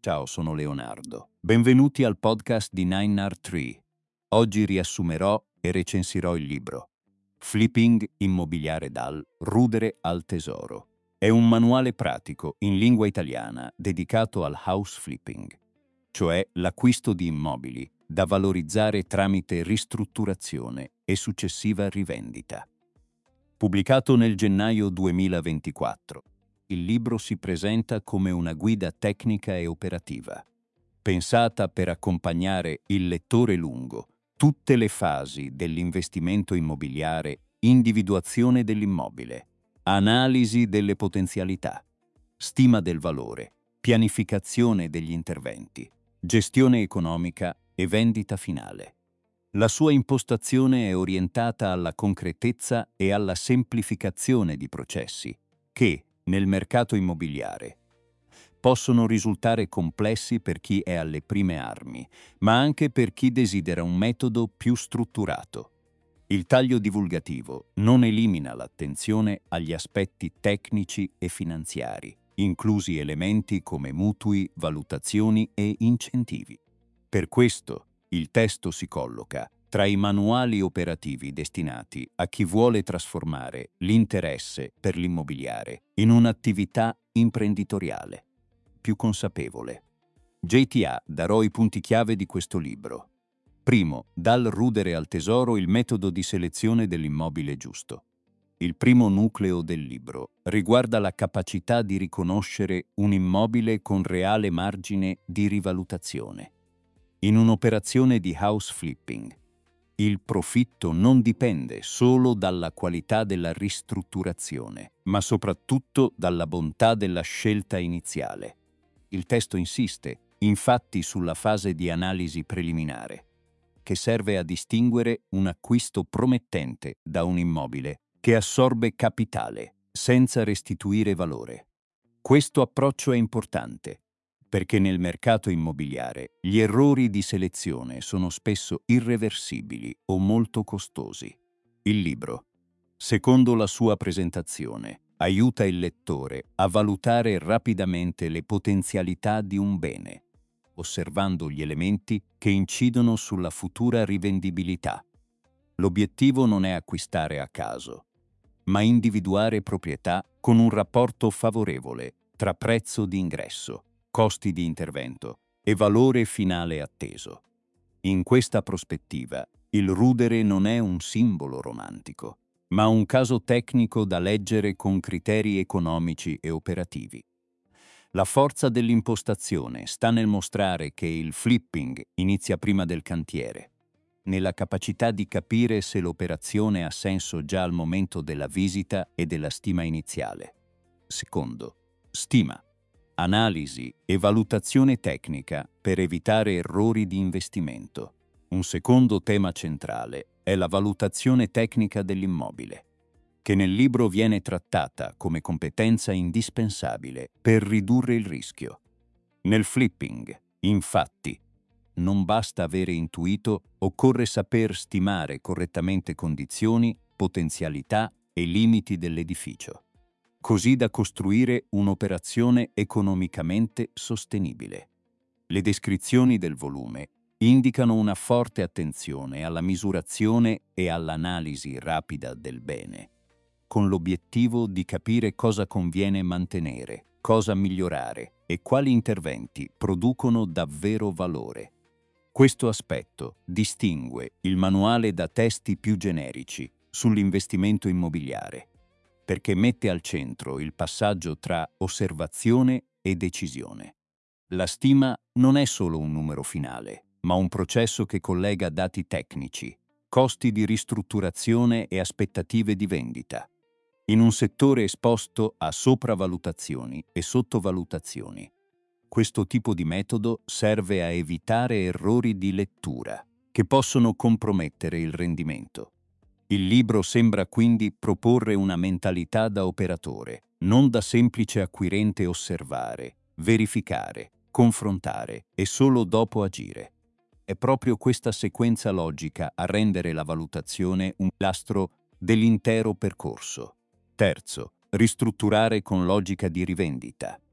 Ciao, sono Leonardo. Benvenuti al podcast di 9R3. Oggi riassumerò e recensirò il libro Flipping immobiliare dal rudere al tesoro. È un manuale pratico in lingua italiana dedicato al house flipping, cioè l'acquisto di immobili da valorizzare tramite ristrutturazione e successiva rivendita. Pubblicato nel gennaio 2024, il libro si presenta come una guida tecnica e operativa, pensata per accompagnare il lettore lungo tutte le fasi dell'investimento immobiliare, individuazione dell'immobile, analisi delle potenzialità, stima del valore, pianificazione degli interventi, gestione economica e vendita finale. La sua impostazione è orientata alla concretezza e alla semplificazione di processi che, nel mercato immobiliare, possono risultare complessi per chi è alle prime armi, ma anche per chi desidera un metodo più strutturato. Il taglio divulgativo non elimina l'attenzione agli aspetti tecnici e finanziari, inclusi elementi come mutui, valutazioni e incentivi. Per questo, il testo si colloca tra i manuali operativi destinati a chi vuole trasformare l'interesse per l'immobiliare in un'attività imprenditoriale più consapevole. JTA darò i punti chiave di questo libro. Primo, dal rudere al tesoro, il metodo di selezione dell'immobile giusto. Il primo nucleo del libro riguarda la capacità di riconoscere un immobile con reale margine di rivalutazione. In un'operazione di house flipping, il profitto non dipende solo dalla qualità della ristrutturazione, ma soprattutto dalla bontà della scelta iniziale. Il testo insiste, infatti, sulla fase di analisi preliminare, che serve a distinguere un acquisto promettente da un immobile che assorbe capitale senza restituire valore. Questo approccio è importante, perché nel mercato immobiliare gli errori di selezione sono spesso irreversibili o molto costosi. Il libro, secondo la sua presentazione, aiuta il lettore a valutare rapidamente le potenzialità di un bene, osservando gli elementi che incidono sulla futura rivendibilità. L'obiettivo non è acquistare a caso, ma individuare proprietà con un rapporto favorevole tra prezzo di ingresso, costi di intervento e valore finale atteso. In questa prospettiva, il rudere non è un simbolo romantico, ma un caso tecnico da leggere con criteri economici e operativi. La forza dell'impostazione sta nel mostrare che il flipping inizia prima del cantiere, nella capacità di capire se l'operazione ha senso già al momento della visita e della stima iniziale. Secondo, stima, analisi e valutazione tecnica per evitare errori di investimento. Un secondo tema centrale è la valutazione tecnica dell'immobile, che nel libro viene trattata come competenza indispensabile per ridurre il rischio. Nel flipping, infatti, non basta avere intuito, occorre saper stimare correttamente condizioni, potenzialità e limiti dell'edificio, così da costruire un'operazione economicamente sostenibile. Le descrizioni del volume indicano una forte attenzione alla misurazione e all'analisi rapida del bene, con l'obiettivo di capire cosa conviene mantenere, cosa migliorare e quali interventi producono davvero valore. Questo aspetto distingue il manuale da testi più generici sull'investimento immobiliare, perché mette al centro il passaggio tra osservazione e decisione. La stima non è solo un numero finale, ma un processo che collega dati tecnici, costi di ristrutturazione e aspettative di vendita, in un settore esposto a sopravvalutazioni e sottovalutazioni. Questo tipo di metodo serve a evitare errori di lettura che possono compromettere il rendimento. Il libro sembra quindi proporre una mentalità da operatore, non da semplice acquirente: osservare, verificare, confrontare e solo dopo agire. È proprio questa sequenza logica a rendere la valutazione un pilastro dell'intero percorso. Terzo, ristrutturare con logica di rivendita.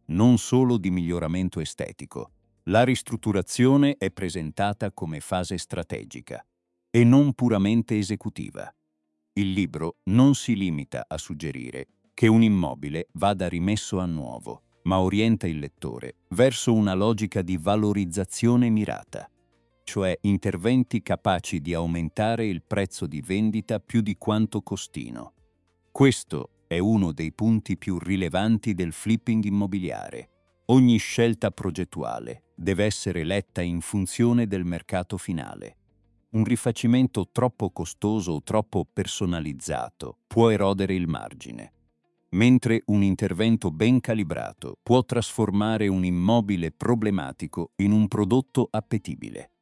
non solo di miglioramento estetico. La ristrutturazione è presentata come fase strategica e non puramente esecutiva. Il libro non si limita a suggerire che un immobile vada rimesso a nuovo, ma orienta il lettore verso una logica di valorizzazione mirata, cioè interventi capaci di aumentare il prezzo di vendita più di quanto costino. Questo è uno dei punti più rilevanti del flipping immobiliare. Ogni scelta progettuale deve essere letta in funzione del mercato finale. Un rifacimento troppo costoso o troppo personalizzato può erodere il margine, mentre un intervento ben calibrato può trasformare un immobile problematico in un prodotto appetibile.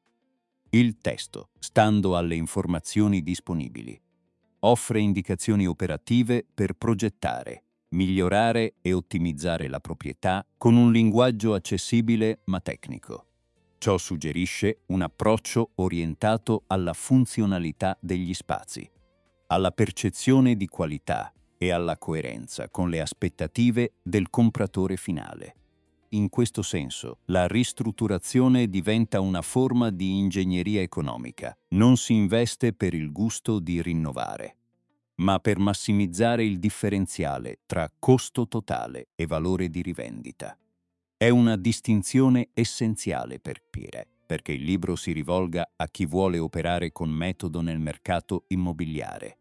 Il testo, stando alle informazioni disponibili, offre indicazioni operative per progettare, migliorare e ottimizzare la proprietà con un linguaggio accessibile ma tecnico. Ciò suggerisce un approccio orientato alla funzionalità degli spazi, alla percezione di qualità e alla coerenza con le aspettative del compratore finale. In questo senso, la ristrutturazione diventa una forma di ingegneria economica. Non si investe per il gusto di rinnovare, ma per massimizzare il differenziale tra costo totale e valore di rivendita. È una distinzione essenziale per capire perché il libro si rivolga a chi vuole operare con metodo nel mercato immobiliare.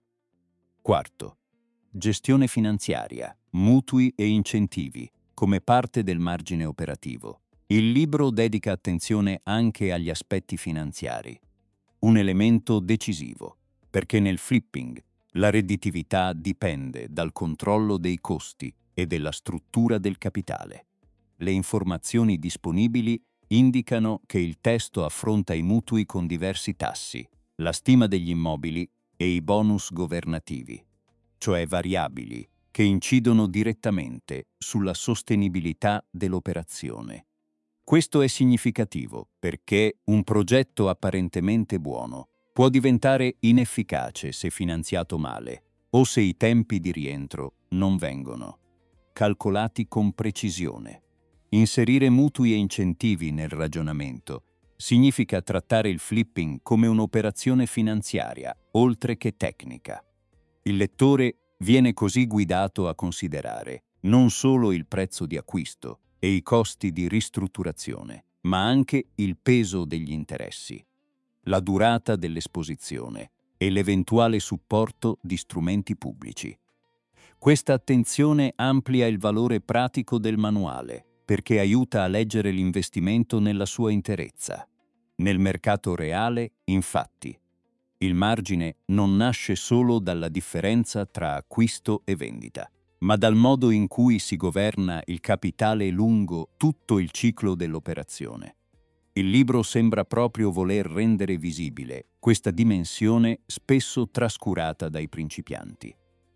Quarto, gestione finanziaria, mutui e incentivi come parte del margine operativo. Il libro dedica attenzione anche agli aspetti finanziari, un elemento decisivo, perché nel flipping la redditività dipende dal controllo dei costi e della struttura del capitale. Le informazioni disponibili indicano che il testo affronta i mutui con diversi tassi, la stima degli immobili e i bonus governativi, cioè variabili che incidono direttamente sulla sostenibilità dell'operazione. Questo è significativo perché un progetto apparentemente buono può diventare inefficace se finanziato male o se i tempi di rientro non vengono calcolati con precisione. Inserire mutui e incentivi nel ragionamento significa trattare il flipping come un'operazione finanziaria, oltre che tecnica. Il lettore viene così guidato a considerare non solo il prezzo di acquisto e i costi di ristrutturazione, ma anche il peso degli interessi, la durata dell'esposizione e l'eventuale supporto di strumenti pubblici. Questa attenzione amplia il valore pratico del manuale, perché aiuta a leggere l'investimento nella sua interezza. Nel mercato reale, infatti, il margine non nasce solo dalla differenza tra acquisto e vendita, ma dal modo in cui si governa il capitale lungo tutto il ciclo dell'operazione. Il libro sembra proprio voler rendere visibile questa dimensione spesso trascurata dai principianti.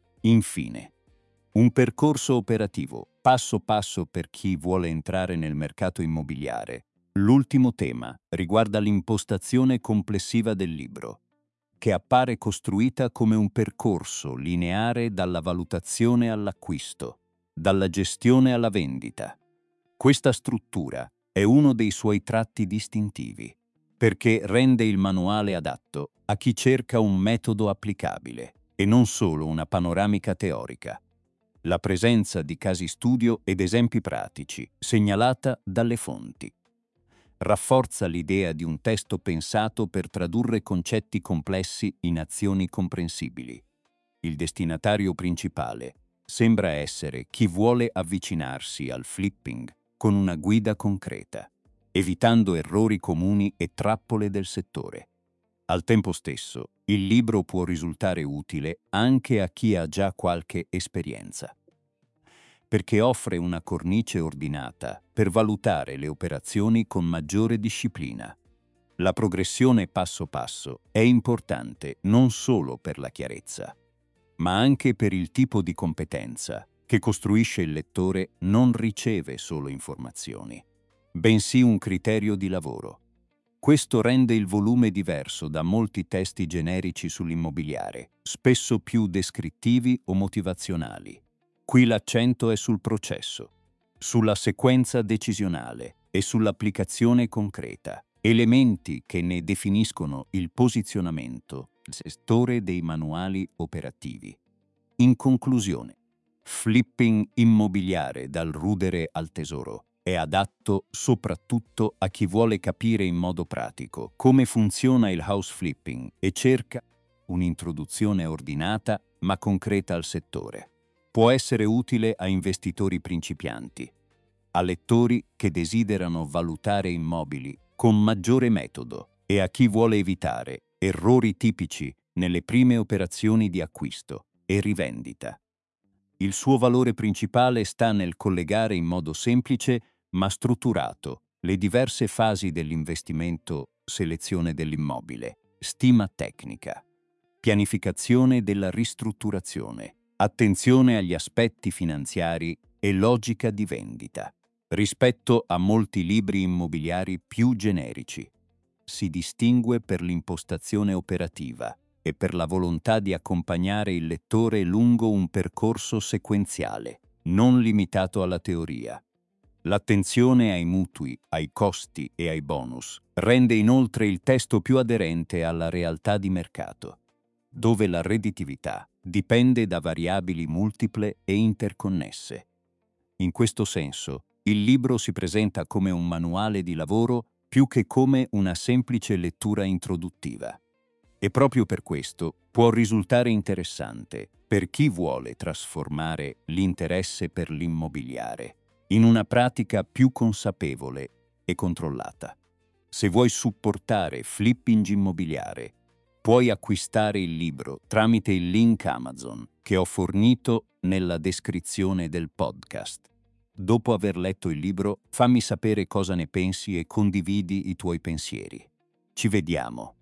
Infine, un percorso operativo, passo passo per chi vuole entrare nel mercato immobiliare. L'ultimo tema riguarda l'impostazione complessiva del libro, che appare costruita come un percorso lineare dalla valutazione all'acquisto, dalla gestione alla vendita. Questa struttura è uno dei suoi tratti distintivi, perché rende il manuale adatto a chi cerca un metodo applicabile e non solo una panoramica teorica. La presenza di casi studio ed esempi pratici, segnalata dalle fonti, rafforza l'idea di un testo pensato per tradurre concetti complessi in azioni comprensibili. Il destinatario principale sembra essere chi vuole avvicinarsi al flipping con una guida concreta, evitando errori comuni e trappole del settore. Al tempo stesso, il libro può risultare utile anche a chi ha già qualche esperienza, perché offre una cornice ordinata per valutare le operazioni con maggiore disciplina. La progressione passo passo è importante non solo per la chiarezza, ma anche per il tipo di competenza che costruisce il lettore. Non riceve solo informazioni, bensì un criterio di lavoro. Questo rende il volume diverso da molti testi generici sull'immobiliare, spesso più descrittivi o motivazionali. Qui l'accento è sul processo, sulla sequenza decisionale e sull'applicazione concreta, elementi che ne definiscono il posizionamento, il settore dei manuali operativi. In conclusione, Flipping immobiliare dal rudere al tesoro è adatto soprattutto a chi vuole capire in modo pratico come funziona il house flipping e cerca un'introduzione ordinata ma concreta al settore. Può essere utile a investitori principianti, a lettori che desiderano valutare immobili con maggiore metodo e a chi vuole evitare errori tipici nelle prime operazioni di acquisto e rivendita. Il suo valore principale sta nel collegare in modo semplice ma strutturato le diverse fasi dell'investimento: selezione dell'immobile, stima tecnica, pianificazione della ristrutturazione, attenzione agli aspetti finanziari e logica di vendita. Rispetto a molti libri immobiliari più generici, si distingue per l'impostazione operativa e per la volontà di accompagnare il lettore lungo un percorso sequenziale, non limitato alla teoria. L'attenzione ai mutui, ai costi e ai bonus rende inoltre il testo più aderente alla realtà di mercato, dove la redditività dipende da variabili multiple e interconnesse. In questo senso, il libro si presenta come un manuale di lavoro più che come una semplice lettura introduttiva. E proprio per questo può risultare interessante per chi vuole trasformare l'interesse per l'immobiliare in una pratica più consapevole e controllata. Se vuoi supportare Flipping Immobiliare, puoi acquistare il libro tramite il link Amazon che ho fornito nella descrizione del podcast. Dopo aver letto il libro, fammi sapere cosa ne pensi e condividi i tuoi pensieri. Ci vediamo.